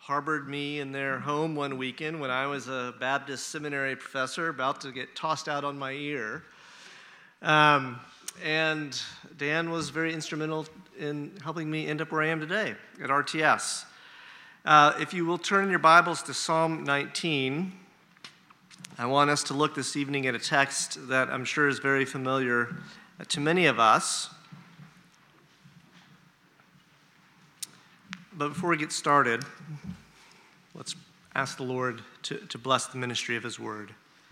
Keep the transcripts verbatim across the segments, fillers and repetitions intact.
harbored me in their home one weekend when I was a Baptist seminary professor about to get tossed out on my ear. Um, and Dan was very instrumental in helping me end up where I am today at R T S. Uh, if you will turn your Bibles to Psalm nineteen, I want us to look this evening at a text that I'm sure is very familiar to many of us. But before we get started, let's ask the Lord to, to bless the ministry of His Word.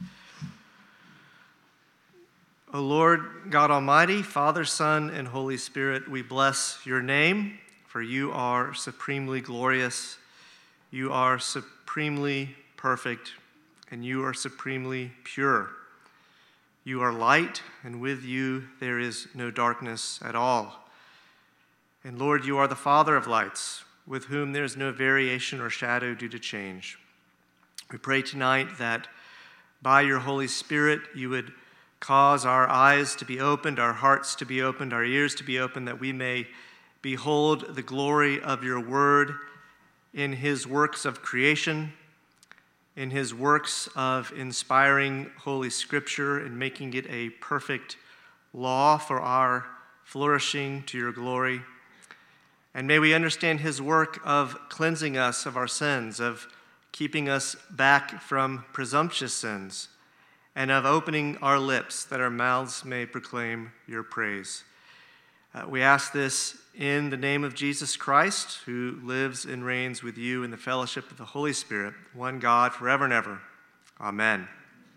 O Lord, God Almighty, Father, Son, and Holy Spirit, we bless your name, for you are supremely glorious, you are supremely perfect, and you are supremely pure. You are light, and with you there is no darkness at all. And Lord, you are the Father of lights, with whom there is no variation or shadow due to change. We pray tonight that by your Holy Spirit you would cause our eyes to be opened, our hearts to be opened, our ears to be opened, that we may behold the glory of your word in his works of creation, in his works of inspiring Holy Scripture and making it a perfect law for our flourishing to your glory. And may we understand his work of cleansing us of our sins, of keeping us back from presumptuous sins, and of opening our lips that our mouths may proclaim your praise. Uh, we ask this in the name of Jesus Christ, who lives and reigns with you in the fellowship of the Holy Spirit, one God, forever and ever. Amen.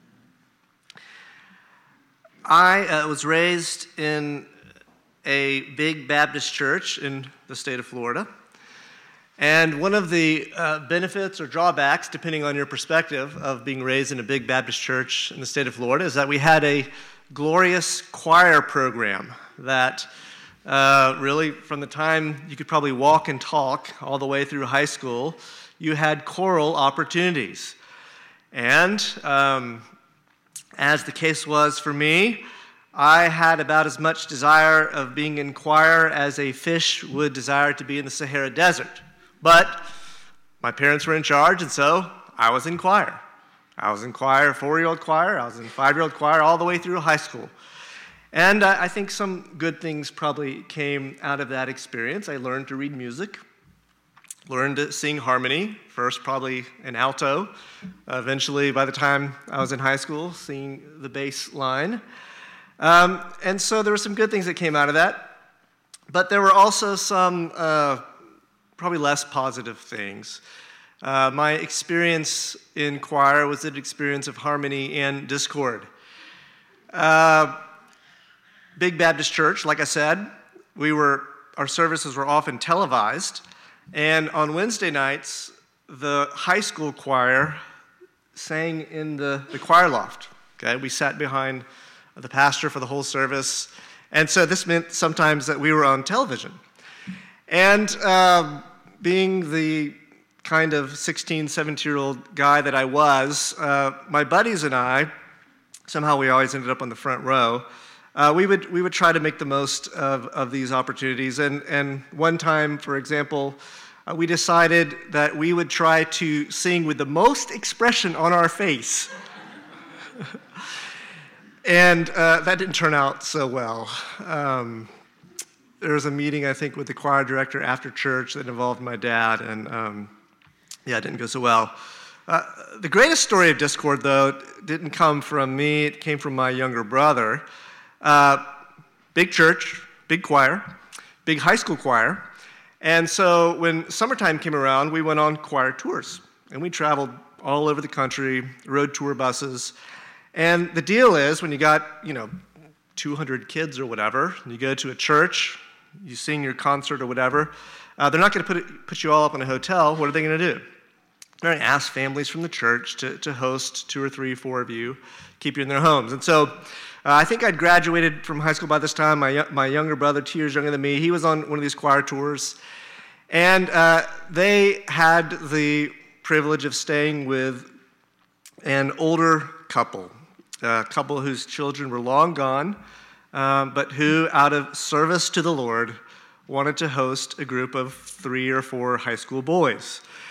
I uh, was raised in a big Baptist church in the state of Florida. And one of the uh, benefits or drawbacks, depending on your perspective, of being raised in a big Baptist church in the state of Florida is that we had a glorious choir program that uh, really, from the time you could probably walk and talk all the way through high school, you had choral opportunities. And um, as the case was for me, I had about as much desire of being in choir as a fish would desire to be in the Sahara Desert. But my parents were in charge, and so I was in choir. I was in choir, four-year-old choir, I was in five-year-old choir, all the way through high school. And uh, I think some good things probably came out of that experience. I learned to read music, learned to sing harmony, first probably in alto, uh, eventually by the time I was in high school, singing the bass line. Um, and so there were some good things that came out of that, but there were also some uh, probably less positive things. Uh, my experience in choir was an experience of harmony and discord. Uh, big Baptist church, like I said, we were our services were often televised, and on Wednesday nights, the high school choir sang in the, the choir loft. Okay, we sat behind the pastor for the whole service. And so this meant sometimes that we were on television. And uh, being the kind of sixteen, seventeen-year-old guy that I was, uh, my buddies and I, somehow we always ended up on the front row, uh, we would we would try to make the most of, of these opportunities. And, and one time, for example, uh, we decided that we would try to sing with the most expression on our face. And uh, that didn't turn out so well. Um, there was a meeting, I think, with the choir director after church that involved my dad, and um, yeah, it didn't go so well. Uh, the greatest story of discord, though, didn't come from me. It came from my younger brother. Uh, big church, big choir, big high school choir. And so when summertime came around, we went on choir tours, and we traveled all over the country, rode tour buses. And the deal is, when you got, you know, two hundred kids or whatever, and you go to a church, you sing your concert or whatever, uh, they're not going to put it, put you all up in a hotel. What are they going to do? They're going to ask families from the church to, to host two or three, four of you, keep you in their homes. And so uh, I think I'd graduated from high school by this time. My, my younger brother, two years younger than me, he was on one of these choir tours. And uh, they had the privilege of staying with an older couple. A couple whose children were long gone, um, but who, out of service to the Lord, wanted to host a group of three or four high school boys.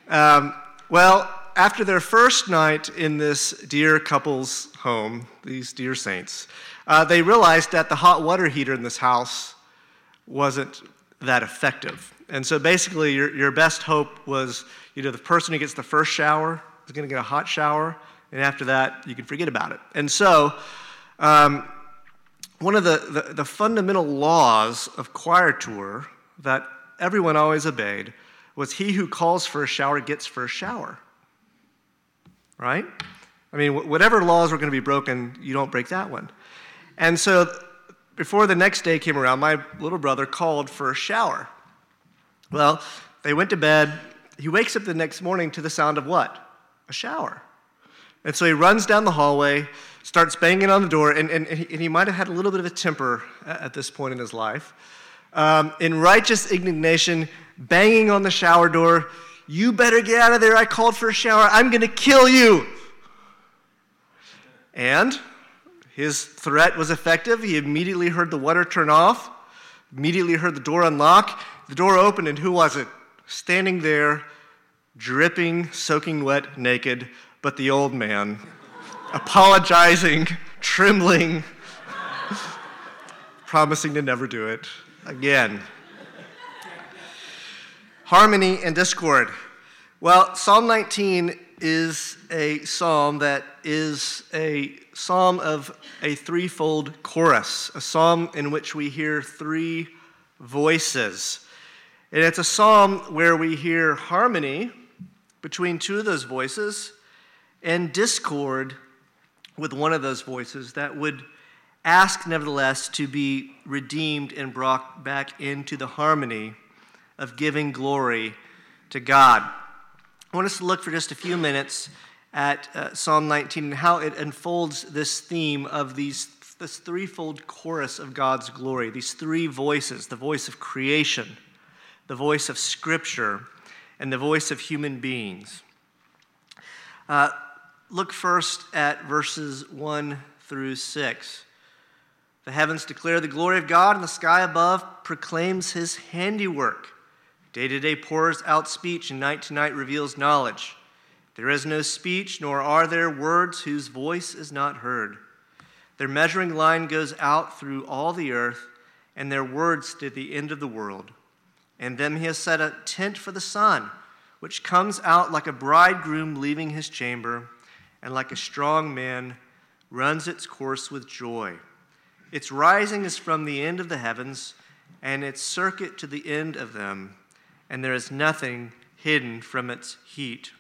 Um, well, after their first night in this dear couple's home, these dear saints, uh, they realized that the hot water heater in this house wasn't that effective. And so basically your, your best hope was, you know, the person who gets the first shower is going to get a hot shower, and after that you can forget about it. And so um, one of the, the, the fundamental laws of choir tour that everyone always obeyed was he who calls for a shower gets first shower. Right? I mean, whatever laws were going to be broken, you don't break that one. And so before the next day came around, my little brother called for a shower. Well, they went to bed. He wakes up the next morning to the sound of what? A shower. And so he runs down the hallway, starts banging on the door, and, and, and, he, and he might have had a little bit of a temper at this point in his life. Um, in righteous indignation, banging on the shower door, "You better get out of there. I called for a shower. I'm going to kill you." And his threat was effective. He immediately heard the water turn off, immediately heard the door unlock. The door opened, and who was it? Standing there, dripping, soaking wet, naked, but the old man, apologizing, trembling, promising to never do it again. Harmony and discord. Well, Psalm nineteen is a psalm that is a psalm of a threefold chorus, a psalm in which we hear three voices. And it's a psalm where we hear harmony between two of those voices and discord with one of those voices that would ask, nevertheless, to be redeemed and brought back into the harmony of giving glory to God. I want us to look for just a few minutes at uh, Psalm nineteen and how it unfolds this theme of these this threefold chorus of God's glory, these three voices, the voice of creation, the voice of Scripture, and the voice of human beings. Uh, look first at verses one through six. The heavens declare the glory of God, and the sky above proclaims his handiwork. Day to day pours out speech, and night to night reveals knowledge. There is no speech, nor are there words whose voice is not heard. Their measuring line goes out through all the earth, and their words to the end of the world. And them he has set a tent for the sun, which comes out like a bridegroom leaving his chamber, and like a strong man runs its course with joy. Its rising is from the end of the heavens, and its circuit to the end of them, and there is nothing hidden from its heat.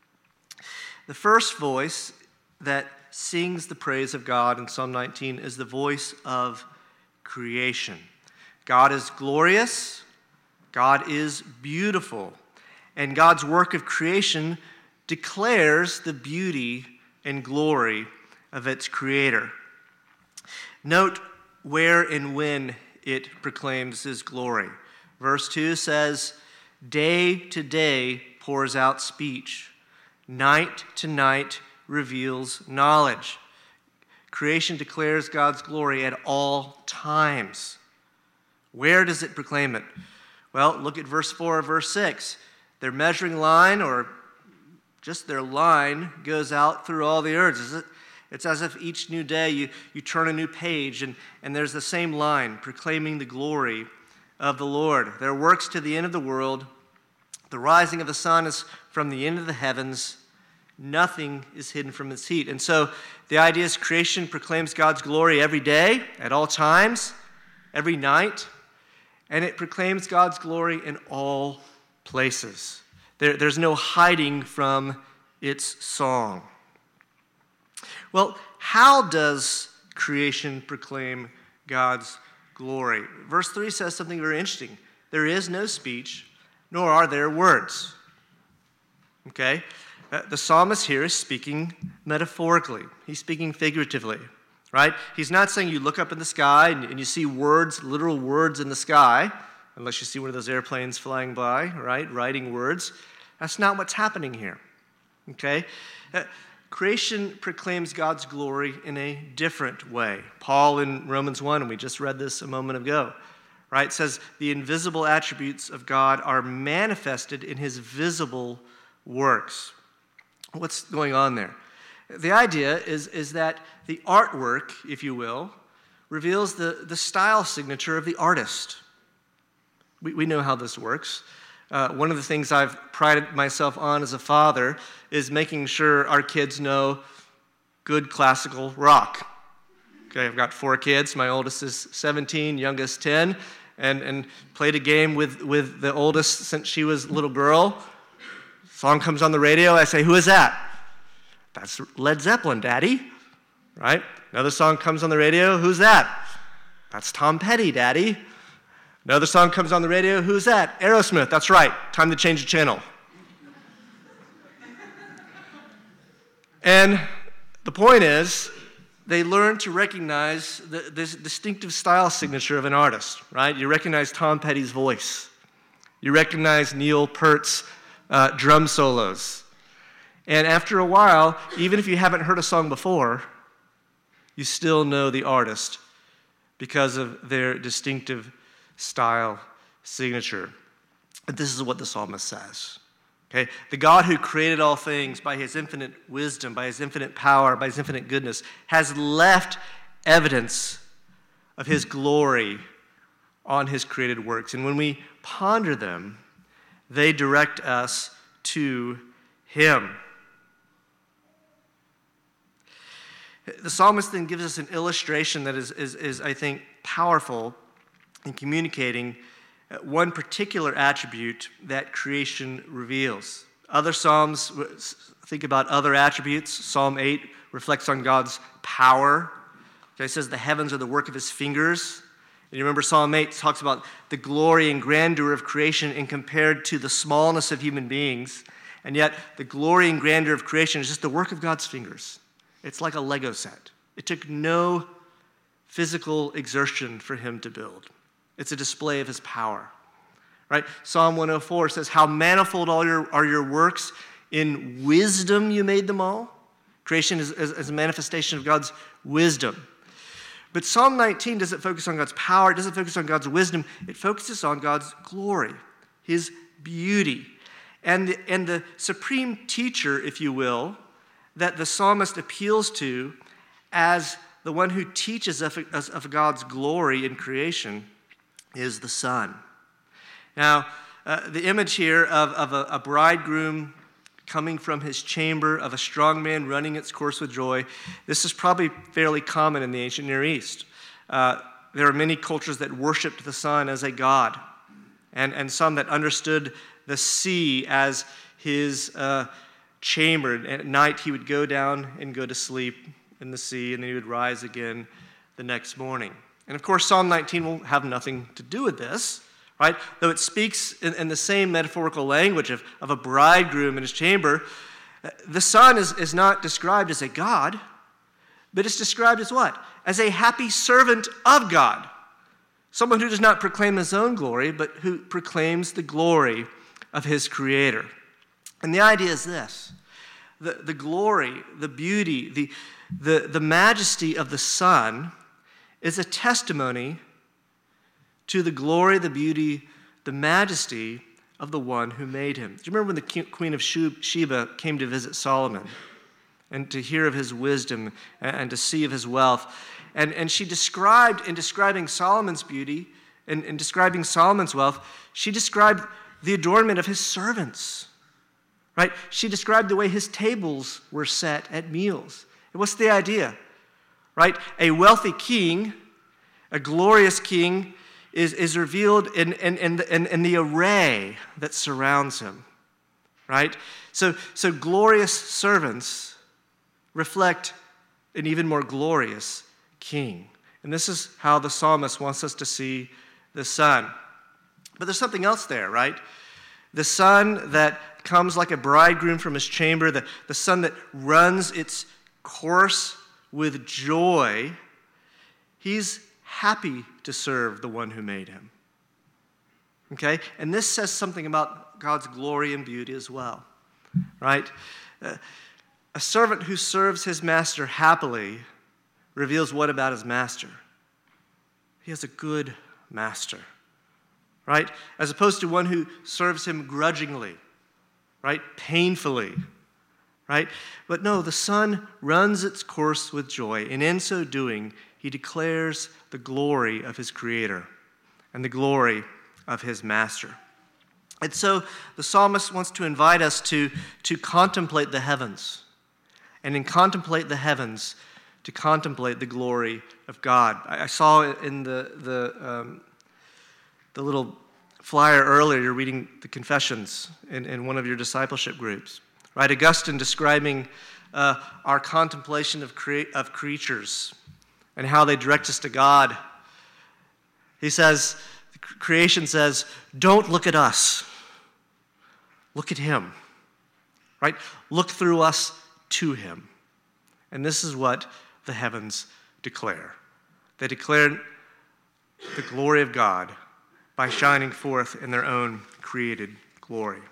The first voice that sings the praise of God in Psalm nineteen is the voice of creation. God is glorious, God is beautiful, and God's work of creation declares the beauty and glory of its creator. Note where and when it proclaims his glory. Verse two says, "Day to day pours out speech. Night to night reveals knowledge." Creation declares God's glory at all times. Where does it proclaim it? Well, look at verse four or verse six. Their measuring line, or just their line, goes out through all the earth. It's as if each new day you, you turn a new page and, and there's the same line proclaiming the glory of the Lord. Their works to the end of the world. The rising of the sun is from the end of the heavens. Nothing is hidden from its heat. And so the idea is creation proclaims God's glory every day, at all times, every night, and it proclaims God's glory in all places. There, there's no hiding from its song. Well, how does creation proclaim God's glory? Verse three says something very interesting. There is no speech, nor are there words. Okay? Uh, the psalmist here is speaking metaphorically. He's speaking figuratively, right? He's not saying you look up in the sky and, and you see words, literal words in the sky, unless you see one of those airplanes flying by, right, writing words. That's not what's happening here, okay? Uh, creation proclaims God's glory in a different way. Paul in Romans one, and we just read this a moment ago, right, says the invisible attributes of God are manifested in his visible works. What's going on there? The idea is, is that the artwork, if you will, reveals the, the style signature of the artist. We, we know how this works. Uh, one of the things I've prided myself on as a father is making sure our kids know good classical rock. Okay, I've got four kids. My oldest is seventeen, youngest ten, and, and played a game with, with the oldest since she was a little girl. Song comes on the radio, I say, "Who is that?" "That's Led Zeppelin, Daddy." Right? Another song comes on the radio, "Who's that?" "That's Tom Petty, Daddy." Another song comes on the radio, "Who's that?" "Aerosmith." "That's right. Time to change the channel." And the point is, they learn to recognize the, this distinctive style signature of an artist, right? You recognize Tom Petty's voice. You recognize Neil Peart's uh, drum solos. And after a while, even if you haven't heard a song before, you still know the artist because of their distinctive style signature. And this is what the psalmist says. Okay? The God who created all things by his infinite wisdom, by his infinite power, by his infinite goodness, has left evidence of his glory on his created works. And when we ponder them, they direct us to him. The psalmist then gives us an illustration that is, is, is I think, powerful in communicating one particular attribute that creation reveals. Other psalms think about other attributes. Psalm eight reflects on God's power. It says the heavens are the work of his fingers. And you remember Psalm eight talks about the glory and grandeur of creation and compared to the smallness of human beings. And yet the glory and grandeur of creation is just the work of God's fingers. It's like a Lego set. It took no physical exertion for him to build. It's a display of his power, right? Psalm one oh four says, "How manifold all your, are your works. In wisdom you made them all." Creation is, is, is a manifestation of God's wisdom. But Psalm nineteen doesn't focus on God's power. It doesn't focus on God's wisdom. It focuses on God's glory, his beauty. And the, and the supreme teacher, if you will, that the psalmist appeals to as the one who teaches of, of God's glory in creation is the sun. Now, uh, the image here of, of a, a bridegroom coming from his chamber, of a strong man running its course with joy, this is probably fairly common in the ancient Near East. Uh, there are many cultures that worshiped the sun as a god, and, and some that understood the sea as his uh, chamber. And at night he would go down and go to sleep in the sea, and then he would rise again the next morning. And of course, Psalm nineteen will have nothing to do with this, right? Though it speaks in, in the same metaphorical language of, of a bridegroom in his chamber, the sun is, is not described as a god, but it's described as what? As a happy servant of God. Someone who does not proclaim his own glory, but who proclaims the glory of his Creator. And the idea is this: the, the glory, the beauty, the, the, the majesty of the sun is a testimony to the glory, the beauty, the majesty of the one who made him. Do you remember when the Queen of Sheba came to visit Solomon and to hear of his wisdom and to see of his wealth? And, and she described, in describing Solomon's beauty and, and describing Solomon's wealth, she described the adornment of his servants, right? She described the way his tables were set at meals. And what's the idea? Right? A wealthy king, a glorious king, is, is revealed in, in, in, the, in, in the array that surrounds him. Right? So, so glorious servants reflect an even more glorious king. And this is how the psalmist wants us to see the sun. But there's something else there, right? The sun that comes like a bridegroom from his chamber, the, the sun that runs its course with joy, he's happy to serve the one who made him. Okay? And this says something about God's glory and beauty as well, right? Uh, a servant who serves his master happily reveals what about his master? He has a good master, right? As opposed to one who serves him grudgingly, right? Painfully, right? But no, the sun runs its course with joy, and in so doing, he declares the glory of his Creator and the glory of his Master. And so the psalmist wants to invite us to, to contemplate the heavens, and in contemplate the heavens, to contemplate the glory of God. I, I saw in the, the, um, the little flyer earlier, you're reading the Confessions in, in one of your discipleship groups, right? Augustine describing uh, our contemplation of, crea- of creatures and how they direct us to God. He says, creation says, don't look at us. Look at him, right? Look through us to him. And this is what the heavens declare. They declare the glory of God by shining forth in their own created glory.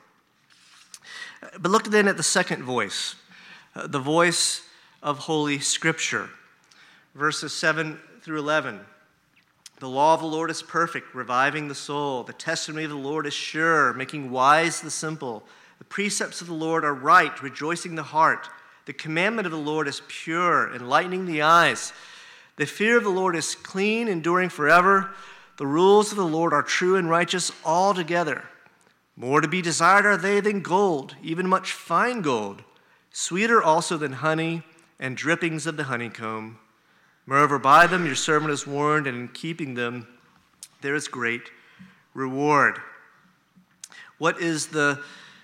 But look then at the second voice, uh, the voice of Holy Scripture. Verses seven through eleven. The law of the Lord is perfect, reviving the soul. The testimony of the Lord is sure, making wise the simple. The precepts of the Lord are right, rejoicing the heart. The commandment of the Lord is pure, enlightening the eyes. The fear of the Lord is clean, enduring forever. The rules of the Lord are true and righteous altogether. More to be desired are they than gold, even much fine gold, sweeter also than honey and drippings of the honeycomb. Moreover, by them your servant is warned, and in keeping them there is great reward. What is the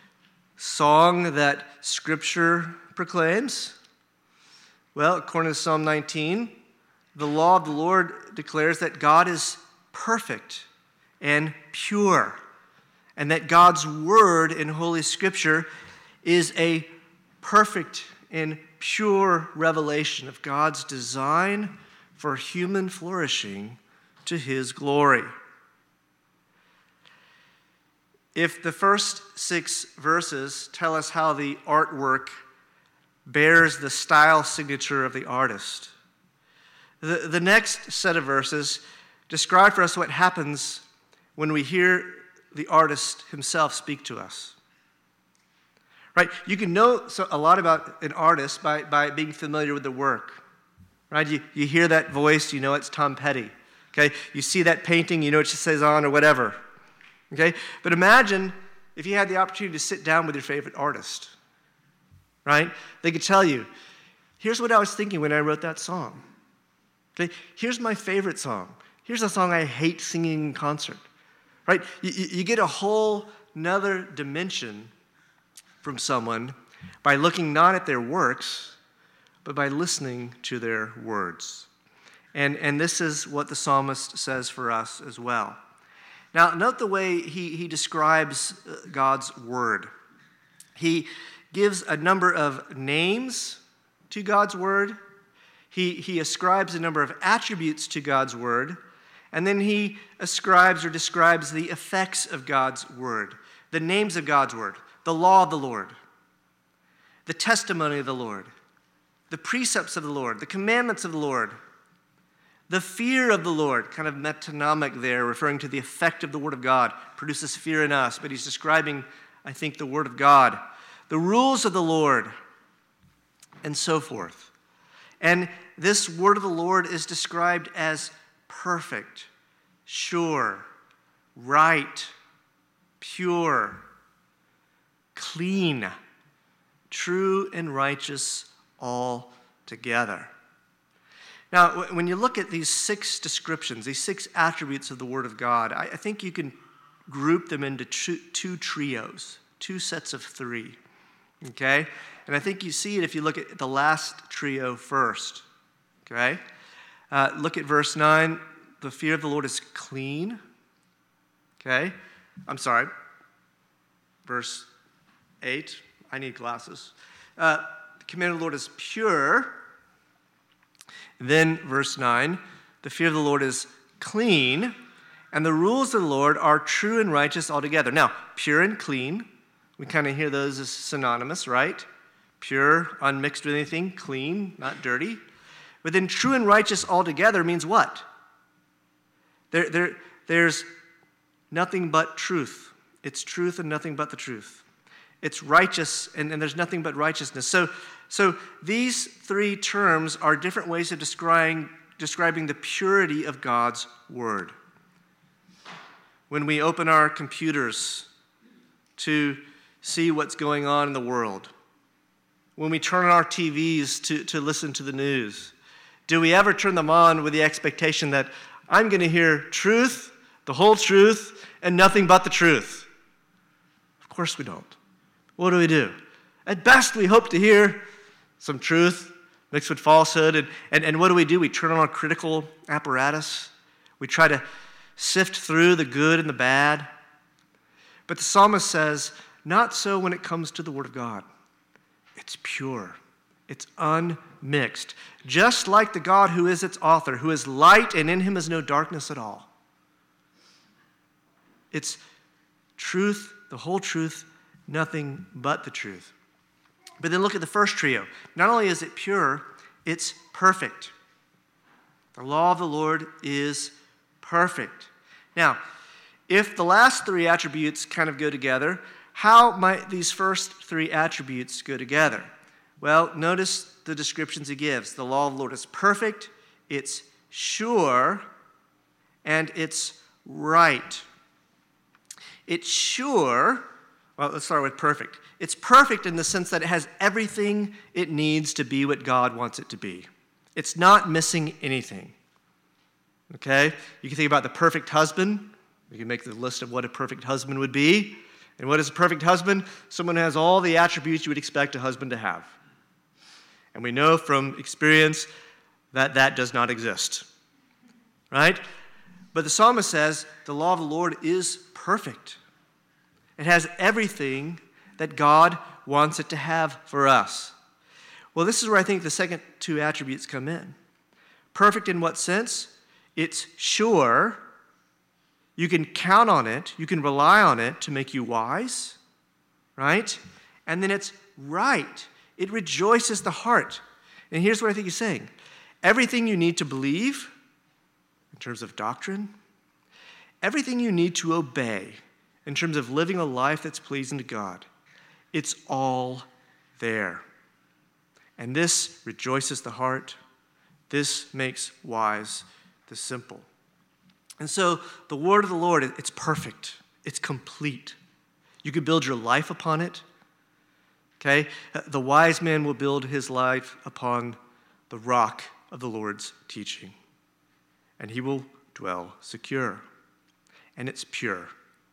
song that Scripture proclaims? Well, according to Psalm nineteen, the law of the Lord declares that God is perfect and pure, and that God's word in Holy Scripture is a perfect and pure revelation of God's design for human flourishing to his glory. If the first six verses tell us how the artwork bears the style signature of the artist, the, the next set of verses describe for us what happens when we hear the artist himself speak to us. Right? You can know so, a lot about an artist by, by being familiar with the work. Right? You, you hear that voice, you know it's Tom Petty. Okay? You see that painting, you know it's Cezanne or whatever. Okay? But imagine if you had the opportunity to sit down with your favorite artist. Right? They could tell you, here's what I was thinking when I wrote that song. Okay? Here's my favorite song. Here's a song I hate singing in concert. Right? You, you get a whole nother dimension from someone by looking not at their works, but by listening to their words. And, and this is what the psalmist says for us as well. Now, note the way he, he describes God's word. He gives a number of names to God's word. He, he ascribes a number of attributes to God's word. And then he ascribes or describes the effects of God's word, the names of God's word, the law of the Lord, the testimony of the Lord, the precepts of the Lord, the commandments of the Lord, the fear of the Lord, kind of metonymic there, referring to the effect of the word of God, produces fear in us, but he's describing, I think, the word of God, the rules of the Lord, and so forth. And this word of the Lord is described as perfect, sure, right, pure, clean, true and righteous all together. Now, when you look at these six descriptions, these six attributes of the Word of God, I think you can group them into two trios, two sets of three, okay? And I think you see it if you look at the last trio first, okay? Uh, look at verse nine. The fear of the Lord is clean, okay? I'm sorry. Verse eight. I need glasses. Uh, the command of the Lord is pure. Then, verse nine, the fear of the Lord is clean, and the rules of the Lord are true and righteous altogether. Now, pure and clean, we kind of hear those as synonymous, right? Pure, unmixed with anything, clean, not dirty. But then true and righteous altogether means what? There, there, there's nothing but truth. It's truth and nothing but the truth. it's righteous, and, and there's nothing but righteousness. So, so these three terms are different ways of describing, describing the purity of God's word. When we open our computers to see what's going on in the world, when we turn on our T Vs to, to listen to the news, do we ever turn them on with the expectation that I'm going to hear truth, the whole truth, and nothing but the truth? Of course we don't. What do we do? At best, we hope to hear some truth mixed with falsehood. And, and, and what do we do? We turn on our critical apparatus. We try to sift through the good and the bad. But the psalmist says, not so when it comes to the word of God. It's pure. It's unmixed. Just like the God who is its author, who is light and in him is no darkness at all. It's truth, the whole truth, nothing but the truth. But then look at the first trio. Not only is it pure, it's perfect. The law of the Lord is perfect. Now, if the last three attributes kind of go together, how might these first three attributes go together? Well, notice the descriptions he gives. The law of the Lord is perfect, it's sure, and it's right. It's sure. Well, let's start with perfect. It's perfect in the sense that it has everything it needs to be what God wants it to be. It's not missing anything. Okay? You can think about the perfect husband. You can make the list of what a perfect husband would be. And what is a perfect husband? Someone who has all the attributes you would expect a husband to have. And we know from experience that that does not exist. Right? But the psalmist says the law of the Lord is perfect. It has everything that God wants it to have for us. Well, this is where I think the second two attributes come in. Perfect in what sense? It's sure. You can count on it. You can rely on it to make you wise, right? And then it's right. It rejoices the heart. And here's what I think he's saying. Everything you need to believe in terms of doctrine, everything you need to obey in terms of living a life that's pleasing to God, it's all there. And this rejoices the heart. This makes wise the simple. And so the word of the Lord, it's perfect. It's complete. You could build your life upon it. Okay? The wise man will build his life upon the rock of the Lord's teaching. And he will dwell secure. And it's pure.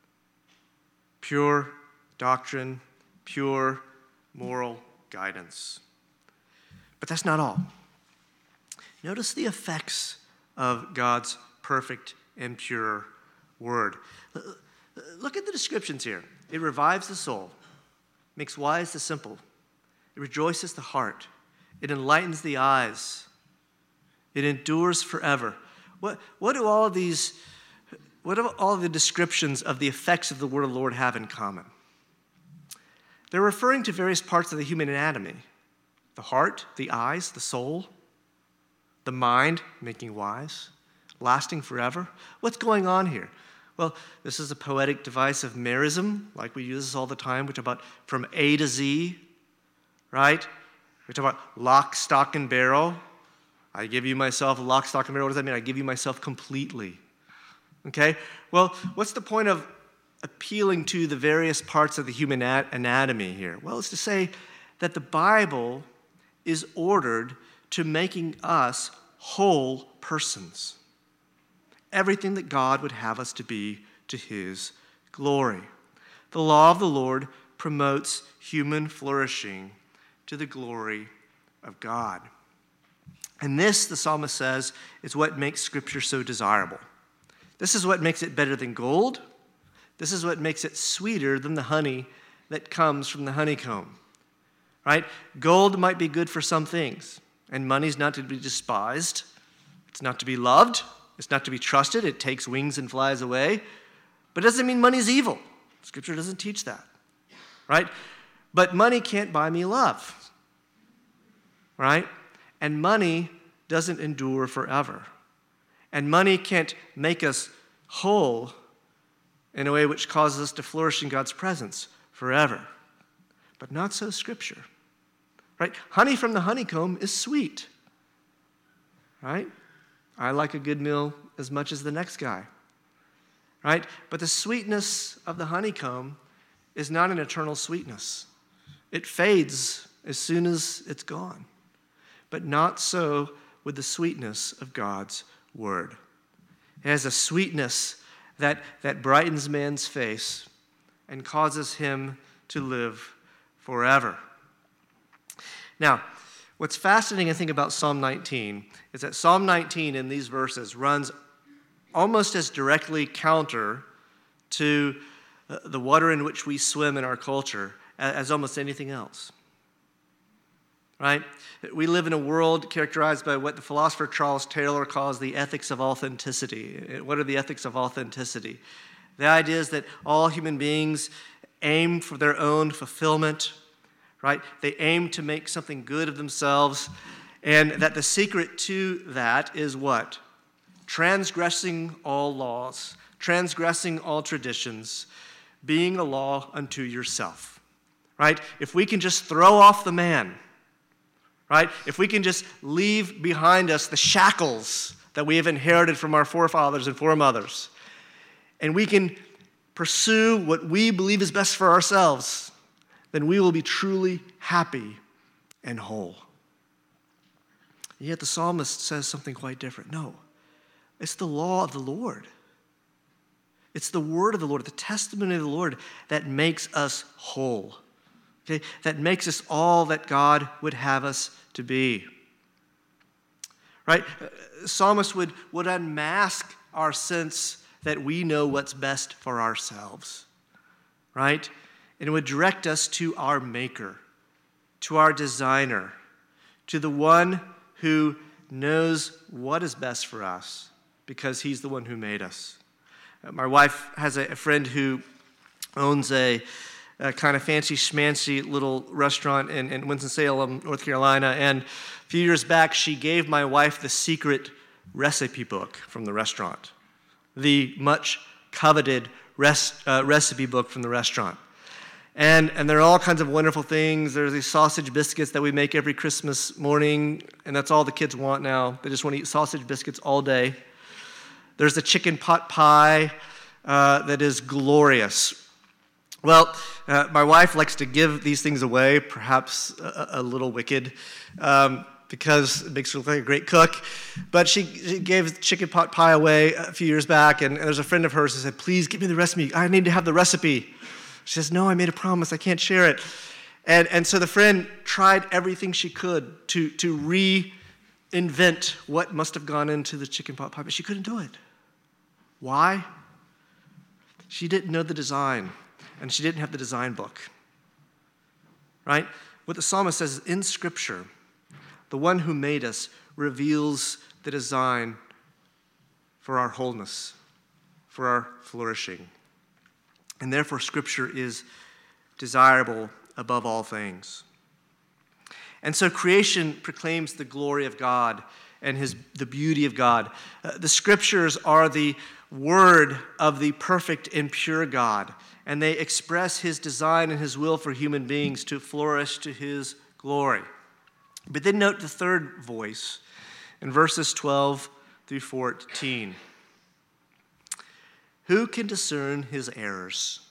Pure doctrine, pure moral guidance. But that's not all. Notice the effects of God's perfect and pure word. Look at the descriptions here. It revives the soul, makes wise the simple. It rejoices the heart. It enlightens the eyes. It endures forever. What, what do all of these, what do all of the descriptions of the effects of the word of the Lord have in common? They're referring to various parts of the human anatomy. The heart, the eyes, the soul, the mind, making wise, lasting forever. What's going on here? Well, this is a poetic device of merism, like we use this all the time. We talk about from A to Z, right? We talk about lock, stock, and barrel. I give you myself lock, stock, and barrel. What does that mean? I give you myself completely. Okay? Well, what's the point of appealing to the various parts of the human anatomy here? Well, it's to say that the Bible is ordered to making us whole persons. Everything that God would have us to be to his glory. The law of the Lord promotes human flourishing to the glory of God. And this, the psalmist says, is what makes Scripture so desirable. This is what makes it better than gold. This is what makes it sweeter than the honey that comes from the honeycomb. Right? Gold might be good for some things, and money's not to be despised. It's not to be loved. It's not to be trusted. It takes wings and flies away. But it doesn't mean money's evil. Scripture doesn't teach that. Right? But money can't buy me love. Right? And money doesn't endure forever. And money can't make us whole in a way which causes us to flourish in God's presence forever. but not so Scripture. Right? Honey from the honeycomb is sweet. Right? I like a good meal as much as the next guy. Right? But the sweetness of the honeycomb is not an eternal sweetness. It fades as soon as it's gone. But not so with the sweetness of God's word. It has a sweetness that, that brightens man's face and causes him to live forever. Now, what's fascinating, I think, about Psalm nineteen is that Psalm nineteen in these verses runs almost as directly counter to the water in which we swim in our culture as almost anything else. Right? We live in a world characterized by what the philosopher Charles Taylor calls the ethics of authenticity. What are the ethics of authenticity? The idea is that all human beings aim for their own fulfillment, right? They aim to make something good of themselves, and that the secret to that is what? Transgressing all laws, transgressing all traditions, being a law unto yourself, right? If we can just throw off the man, right? If we can just leave behind us the shackles that we have inherited from our forefathers and foremothers, and we can pursue what we believe is best for ourselves, then we will be truly happy and whole. And yet the psalmist says something quite different. No, it's the law of the Lord. It's the word of the Lord, the testimony of the Lord that makes us whole. Okay, that makes us all that God would have us to be. Right? The psalmist would, would unmask our sense that we know what's best for ourselves. Right? And it would direct us to our maker, to our designer, to the one who knows what is best for us because he's the one who made us. My wife has a friend who owns a, a kind of fancy schmancy little restaurant in, in Winston-Salem, North Carolina, and a few years back she gave my wife the secret recipe book from the restaurant, the much coveted res, uh, recipe book from the restaurant. And, and there are all kinds of wonderful things. There's these sausage biscuits that we make every Christmas morning, and that's all the kids want now. They just want to eat sausage biscuits all day. There's a chicken pot pie uh, that is glorious. Well, uh, my wife likes to give these things away, perhaps a, a little wicked, um, because it makes her look like a great cook. But she, she gave chicken pot pie away a few years back, and, and there's a friend of hers who said, "Please give me the recipe. I need to have the recipe." She says, "No, I made a promise. I can't share it." And, and so the friend tried everything she could to, to reinvent what must have gone into the chicken pot pie, but she couldn't do it. Why? She didn't know the design, and she didn't have the design book. Right? What the psalmist says is, in Scripture, the one who made us reveals the design for our wholeness, for our flourishing. And therefore, Scripture is desirable above all things. And so creation proclaims the glory of God and his, the beauty of God. Uh, the Scriptures are the word of the perfect and pure God, and they express his design and his will for human beings to flourish to his glory. But then note the third voice in verses twelve through fourteen. Who can discern his errors?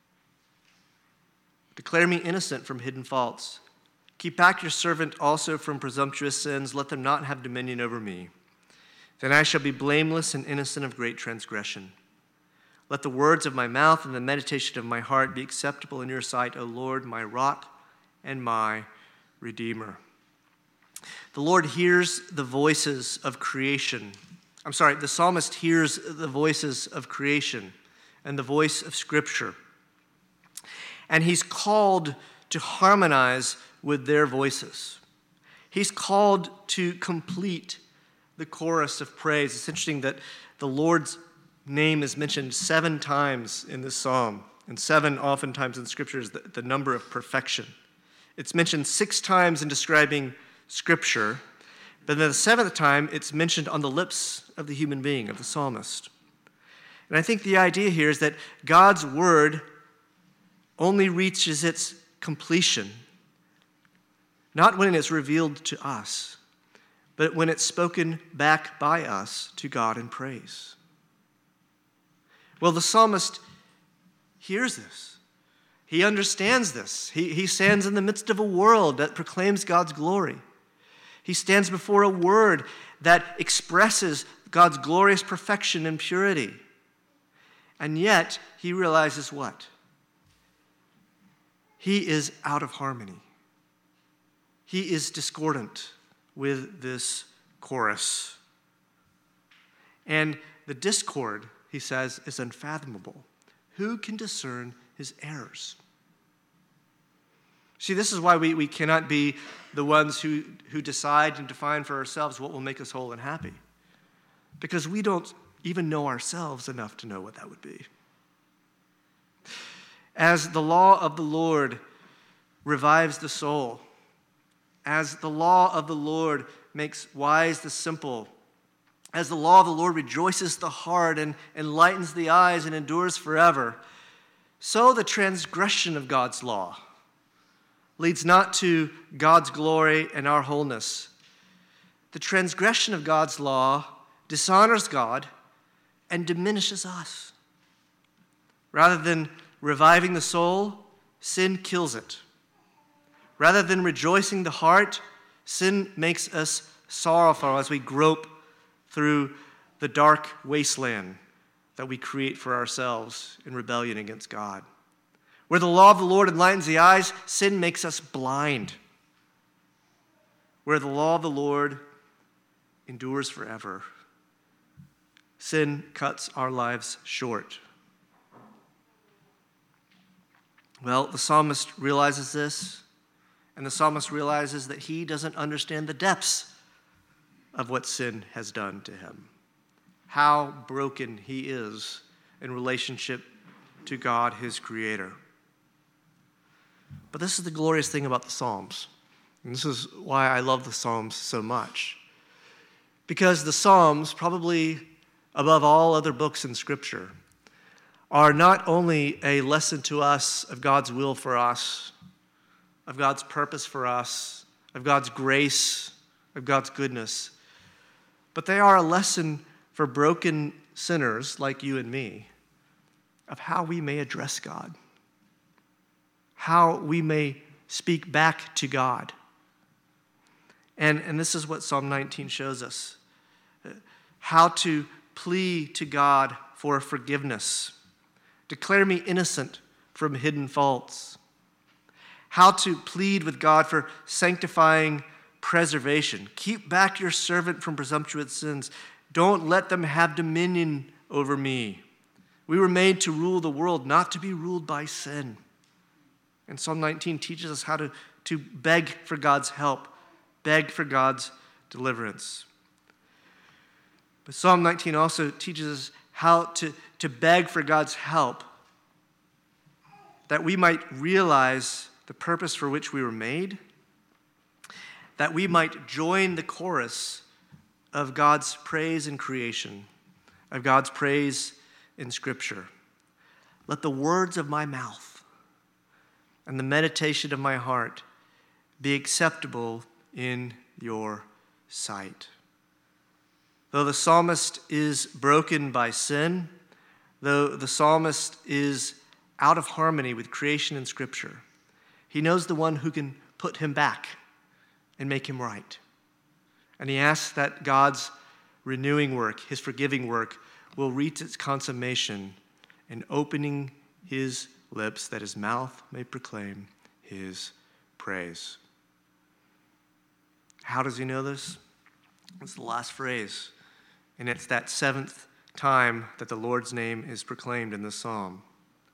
Declare me innocent from hidden faults. Keep back your servant also from presumptuous sins. Let them not have dominion over me. Then I shall be blameless and innocent of great transgression. Let the words of my mouth and the meditation of my heart be acceptable in your sight, O Lord, my rock and my redeemer. The Lord hears the voices of creation. I'm sorry, the psalmist hears the voices of creation and the voice of Scripture. And he's called to harmonize with their voices. He's called to complete the chorus of praise. It's interesting that the Lord's name is mentioned seven times in this psalm, and seven oftentimes in Scripture is the, the number of perfection. It's mentioned six times in describing Scripture, but then the seventh time it's mentioned on the lips of the human being, of the psalmist. And I think the idea here is that God's word only reaches its completion, not when it's revealed to us, but when it's spoken back by us to God in praise. Well, the psalmist hears this. He understands this. He, he stands in the midst of a world that proclaims God's glory. He stands before a word that expresses God's glorious perfection and purity. And yet, he realizes what? He is out of harmony. He is discordant with this chorus. And the discord, he says, is unfathomable. Who can discern his errors? See, this is why we, we cannot be the ones who, who decide and define for ourselves what will make us whole and happy. Because we don't even know ourselves enough to know what that would be. As the law of the Lord revives the soul, as the law of the Lord makes wise the simple, as the law of the Lord rejoices the heart and enlightens the eyes and endures forever, so the transgression of God's law leads not to God's glory and our wholeness. The transgression of God's law dishonors God and diminishes us. Rather than reviving the soul, sin kills it. Rather than rejoicing the heart, sin makes us sorrowful as we grope through the dark wasteland that we create for ourselves in rebellion against God. Where the law of the Lord enlightens the eyes, sin makes us blind. Where the law of the Lord endures forever, sin cuts our lives short. Well, the psalmist realizes this, and the psalmist realizes that he doesn't understand the depths of what sin has done to him, how broken he is in relationship to God, his creator. But this is the glorious thing about the Psalms, and this is why I love the Psalms so much. Because the Psalms, probably above all other books in Scripture, are not only a lesson to us of God's will for us, of God's purpose for us, of God's grace, of God's goodness, but they are a lesson for broken sinners like you and me of how we may address God, how we may speak back to God. And, and this is what Psalm nineteen shows us, how to plead to God for forgiveness. Declare me innocent from hidden faults. How to plead with God for sanctifying preservation. Keep back your servant from presumptuous sins. Don't let them have dominion over me. We were made to rule the world, not to be ruled by sin. And Psalm nineteen teaches us how to, to beg for God's help, beg for God's deliverance. But Psalm nineteen also teaches us how to, to beg for God's help, that we might realize the purpose for which we were made, that we might join the chorus of God's praise in creation, of God's praise in Scripture. Let the words of my mouth and the meditation of my heart be acceptable in your sight. Though the psalmist is broken by sin, though the psalmist is out of harmony with creation and Scripture, he knows the one who can put him back and make him right. And he asks that God's renewing work, his forgiving work, will reach its consummation in opening his lips that his mouth may proclaim his praise. How does he know this? It's the last phrase, and it's that seventh time that the Lord's name is proclaimed in the psalm.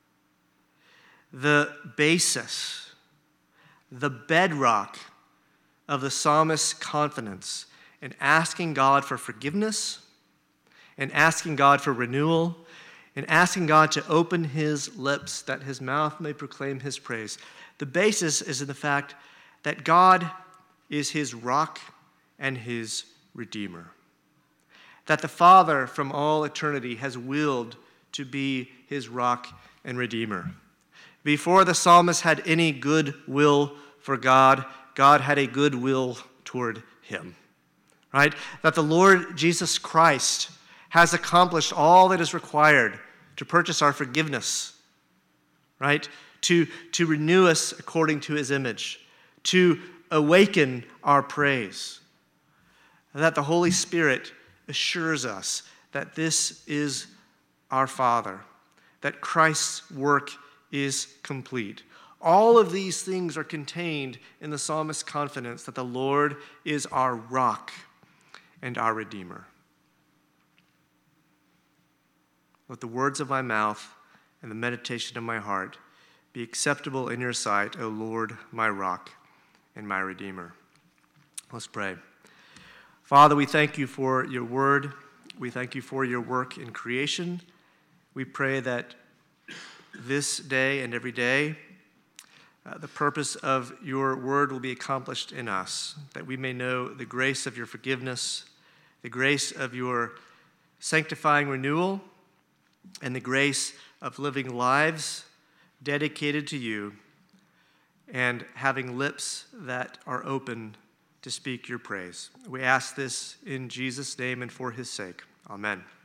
The basis, the bedrock of the psalmist's confidence in asking God for forgiveness, and asking God for renewal, and asking God to open his lips that his mouth may proclaim his praise. The basis is in the fact that God is his rock and his redeemer. That the Father from all eternity has willed to be his rock and redeemer. Before the psalmist had any good will for God, God had a good will toward him. Right? That the Lord Jesus Christ has accomplished all that is required to purchase our forgiveness. Right? To, to renew us according to his image. To awaken our praise. And that the Holy Spirit assures us that this is our Father. That Christ's work is complete. All of these things are contained in the psalmist's confidence that the Lord is our rock and our Redeemer. Let the words of my mouth and the meditation of my heart be acceptable in your sight, O Lord, my rock and my Redeemer. Let's pray. Father, we thank you for your word. We thank you for your work in creation. We pray that this day and every day, uh, the purpose of your word will be accomplished in us, that we may know the grace of your forgiveness, the grace of your sanctifying renewal, and the grace of living lives dedicated to you and having lips that are open to speak your praise. We ask this in Jesus' name and for his sake. Amen.